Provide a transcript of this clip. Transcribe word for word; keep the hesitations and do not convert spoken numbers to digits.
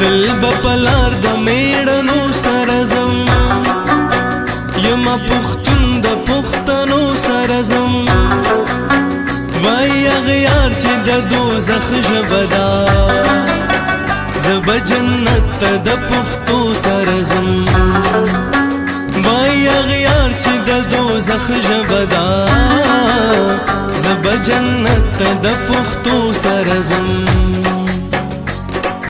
تل بپلار د میړنو سره زم یما پختون د پختنو سره زم وای اغیار چې د دوزخ ژبدا زب جنت د پختو سره زم وای اغیار چې د دوزخ ژبدا زب جنت د پختو سره زم